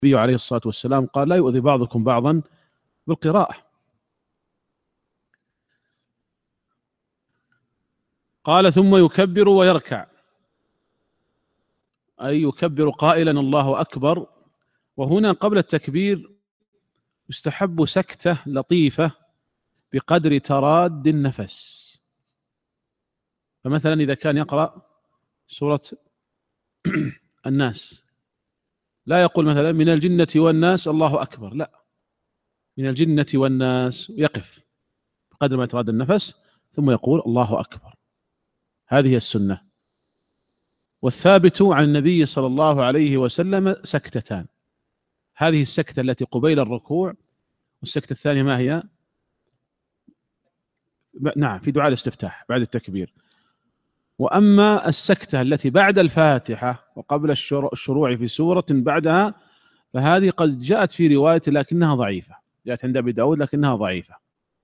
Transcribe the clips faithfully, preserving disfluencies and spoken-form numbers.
النبي عليه الصلاة والسلام قال: لا يؤذي بعضكم بعضا بالقراءة. قال: ثم يكبر ويركع، أي يكبر قائلا الله أكبر. وهنا قبل التكبير يستحب سكتة لطيفة بقدر تراد النفس. فمثلا إذا كان يقرأ سورة الناس لا يقول مثلا من الجنة والناس الله أكبر، لا، من الجنة والناس، يقف بقدر ما يتراد النفس ثم يقول الله أكبر. هذه السنة. والثابت عن النبي صلى الله عليه وسلم سكتتان: هذه السكتة التي قبيل الركوع، والسكتة الثانية ما هي؟ نعم، في دعاء الاستفتاح بعد التكبير. وأما السكتة التي بعد الفاتحة وقبل الشروع في سورة بعدها فهذه قد جاءت في رواية لكنها ضعيفة، جاءت عند أبي داود لكنها ضعيفة.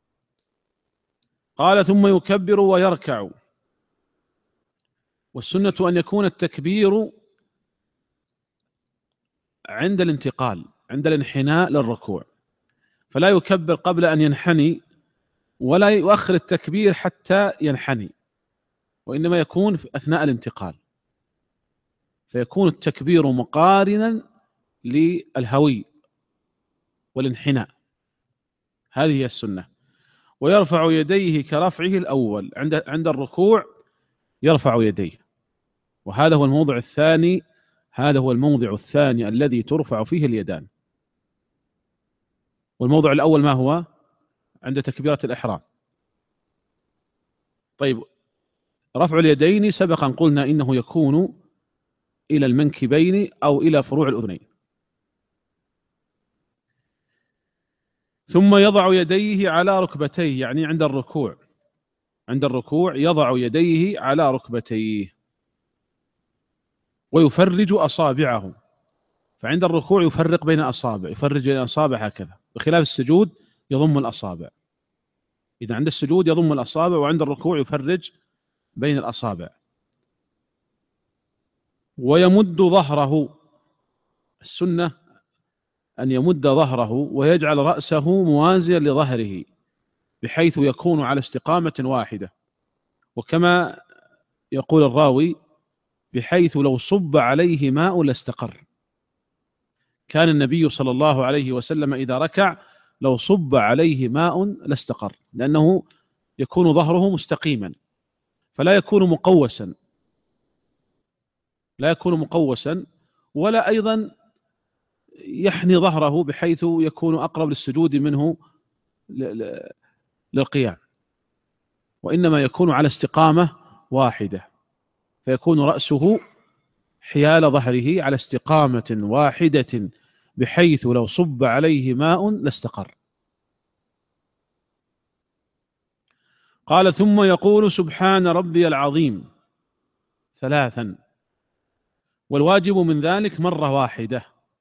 قال: ثم يكبر ويركع. والسنة أن يكون التكبير عند الانتقال، عند الانحناء للركوع، فلا يكبر قبل أن ينحني ولا يؤخر التكبير حتى ينحني، وإنما يكون في أثناء الانتقال، فيكون التكبير مقارنا للهوي والانحناء. هذه هي السنة. ويرفع يديه كرفعه الأول عند عند الركوع، يرفع يديه، وهذا هو الموضع الثاني، هذا هو الموضع الثاني الذي ترفع فيه اليدان. والموضع الأول ما هو؟ عند تكبيرة الإحرام. طيب، رفع اليدين سبقا قلنا إنه يكون إلى المنكبين أو إلى فروع الأذنين. ثم يضع يديه على ركبتيه، يعني عند الركوع، عند الركوع يضع يديه على ركبتيه ويفرج أصابعه. فعند الركوع يفرق بين الأصابع، يفرج بين الأصابع هكذا، بخلاف السجود يضم الأصابع. إذا عند السجود يضم الأصابع، وعند الركوع يفرج بين الأصابع. ويمد ظهره، السنة أن يمد ظهره ويجعل رأسه موازيا لظهره بحيث يكون على استقامة واحدة، وكما يقول الراوي بحيث لو صب عليه ماء لاستقر. كان النبي صلى الله عليه وسلم إذا ركع لو صب عليه ماء لاستقر، لأنه يكون ظهره مستقيما، فلا يكون مقوسا، لا يكون مقوسا ولا أيضا يحني ظهره بحيث يكون أقرب للسجود منه للقيام، وإنما يكون على استقامة واحدة، فيكون رأسه حيال ظهره على استقامة واحدة بحيث لو صب عليه ماء لاستقر. قال: ثم يقول سبحان ربي العظيم ثلاثا، والواجب من ذلك مرة واحدة،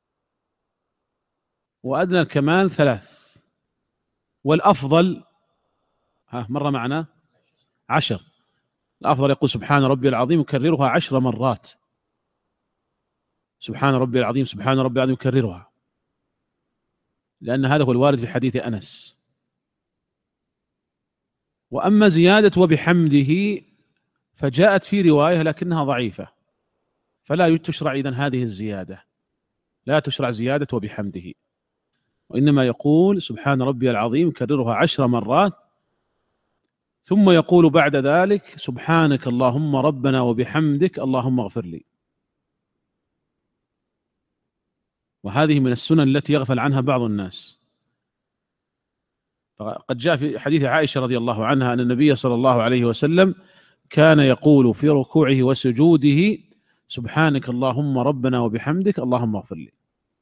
وأدنى الكمال ثلاث، والأفضل ها مرة معنا عشر. الأفضل يقول سبحان ربي العظيم يكررها عشر مرات، سبحان ربي العظيم سبحان ربي العظيم يكررها، لأن هذا هو الوارد في حديث أنس. وأما زيادة وبحمده فجاءت في رواية لكنها ضعيفة، فلا تشرع إذن هذه الزيادة، لا تشرع زيادة وبحمده، وإنما يقول سبحان ربي العظيم يكررها عشر مرات، ثم يقول بعد ذلك سبحانك اللهم ربنا وبحمدك اللهم اغفر لي. وهذه من السنن التي يغفل عنها بعض الناس. فقد جاء في حديث عائشة رضي الله عنها أن النبي صلى الله عليه وسلم كان يقول في ركوعه وسجوده سبحانك اللهم ربنا وبحمدك اللهم اغفر لي،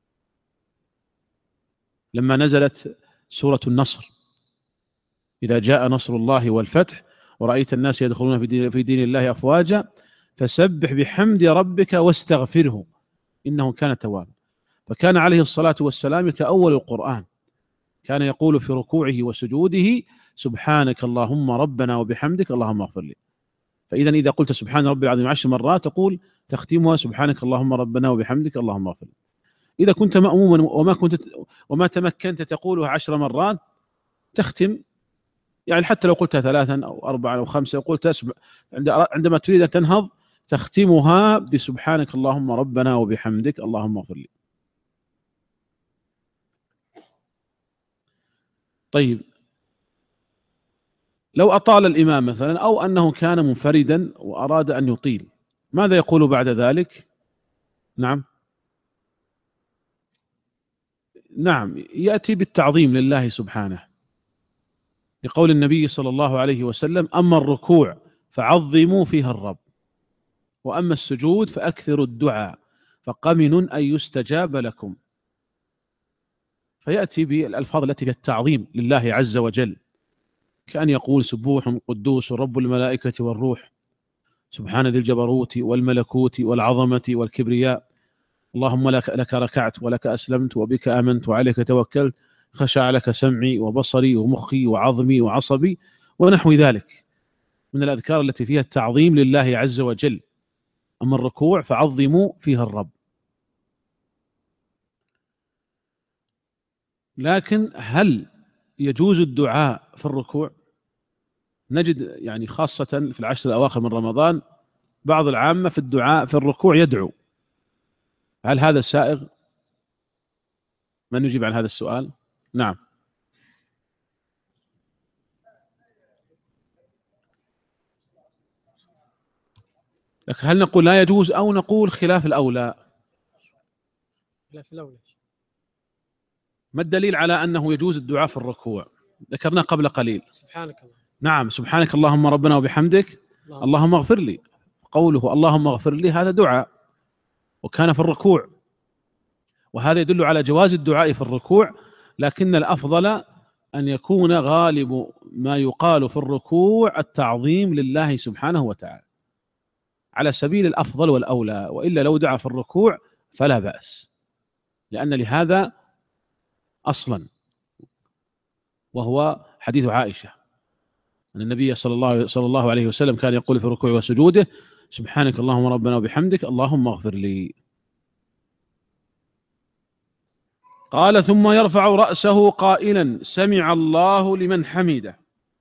لما نزلت سورة النصر: إذا جاء نصر الله والفتح ورأيت الناس يدخلون في دين, في دين الله أفواجا فسبح بحمد ربك واستغفره إنه كان توابا. فكان عليه الصلاة والسلام يتأول القرآن، كان يقول في ركوعه وسجوده سبحانك اللهم ربنا وبحمدك اللهم اغفر لي. فإذا إذا قلت سبحان ربي العظيم عشر مرات تقول تختمها سبحانك اللهم ربنا وبحمدك اللهم اغفر لي. إذا كنت مأموما وما كنت وما تمكنت تقولها عشر مرات تختم، يعني حتى لو قلتها ثلاثا أو أربعا أو خمسة وقلت عندما تريد أن تنهض تختمها بسبحانك اللهم ربنا وبحمدك اللهم اغفر لي. طيب لو أطال الإمام مثلا أو أنه كان منفردا وأراد أن يطيل ماذا يقول بعد ذلك؟ نعم نعم يأتي بالتعظيم لله سبحانه، لقول النبي صلى الله عليه وسلم: أما الركوع فعظموا فيها الرب، وأما السجود فأكثروا الدعاء فقمن أن يستجاب لكم. فيأتي بالألفاظ التي فيها التعظيم لله عز وجل، كأن يقول: سبوح قدوس رب الملائكة والروح، سبحان ذي الجبروت والملكوت والعظمة والكبرياء، اللهم لك, لك ركعت ولك أسلمت وبك آمنت وعليك توكلت، خشع لك سمعي وبصري ومخي وعظمي وعصبي، ونحو ذلك من الأذكار التي فيها التعظيم لله عز وجل. أما الركوع فعظموا فيها الرب. لكن هل يجوز الدعاء في الركوع؟ نجد يعني خاصة في العشر الأواخر من رمضان بعض العامة في الدعاء في الركوع يدعو، هل هذا سائغ؟ من يجيب عن هذا السؤال؟ نعم. لكن هل نقول لا يجوز أو نقول خلاف الأولى؟ خلاف الأولى. ما الدليل على أنه يجوز الدعاء في الركوع؟ ذكرنا قبل قليل. سبحانك الله. نعم، سبحانك اللهم ربنا وبحمدك اللهم, اللهم اغفر لي. قوله اللهم اغفر لي هذا دعاء وكان في الركوع، وهذا يدل على جواز الدعاء في الركوع، لكن الأفضل أن يكون غالب ما يقال في الركوع التعظيم لله سبحانه وتعالى على سبيل الأفضل والأولى، وإلا لو دعا في الركوع فلا بأس، لأن لهذا أصلا، وهو حديث عائشة أن النبي صلى الله صلى الله عليه وسلم كان يقول في ركوعه وسجوده: سبحانك اللهم ربنا وبحمدك اللهم اغفر لي. قال: ثم يرفع رأسه قائلا: سمع الله لمن حمده،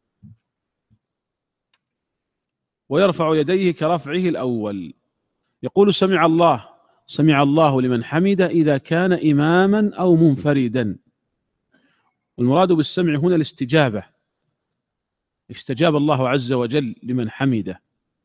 ويرفع يديه كرفعه الأول. يقول: سمع الله سمع الله لمن حمده إذا كان إماما أو منفردا، والمراد بالسمع هنا الاستجابة، استجاب الله عز وجل لمن حمده.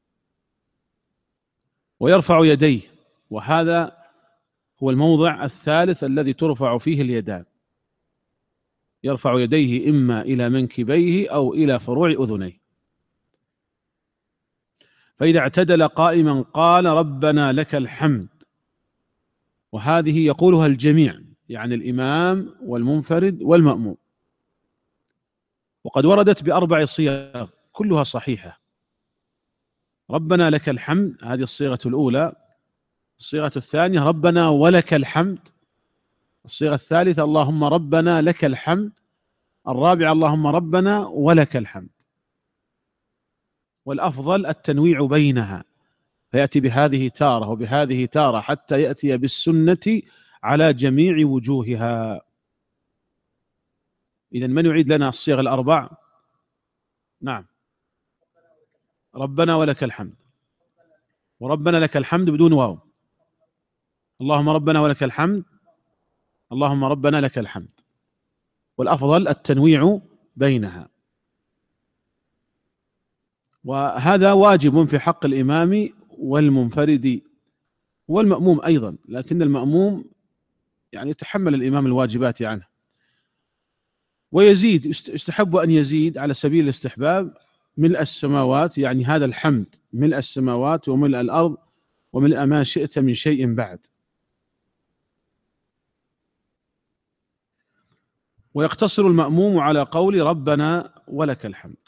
ويرفع يديه، وهذا هو الموضع الثالث الذي ترفع فيه اليدان، يرفع يديه إما إلى منكبيه أو إلى فروع أذنيه. فإذا اعتدل قائما قال: ربنا لك الحمد، وهذه يقولها الجميع، يعني الإمام والمنفرد والمأموم، وقد وردت بأربع صيغ كلها صحيحة. ربنا لك الحمد هذه الصيغة الأولى، الصيغة الثانية ربنا ولك الحمد، الصيغة الثالثة اللهم ربنا لك الحمد، الرابعة اللهم ربنا ولك الحمد. والأفضل التنويع بينها، فيأتي بهذه تارة وبهذه تارة حتى يأتي بالسنة على جميع وجوهها. إذن من يعيد لنا الصيغ الأربع؟ نعم. ربنا ولك الحمد، وربنا لك الحمد بدون واو، اللهم ربنا ولك الحمد، اللهم ربنا لك الحمد، والأفضل التنويع بينها. وهذا واجب في حق الإمام والمنفرد والمأموم أيضا، لكن المأموم يعني يتحمل الإمام الواجبات عنه. ويزيد، يستحب أن يزيد على سبيل الاستحباب ملء السماوات، يعني هذا الحمد ملء السماوات وملء الأرض وملء ما شئت من شيء بعد. ويقتصر المأموم على قول ربنا ولك الحمد.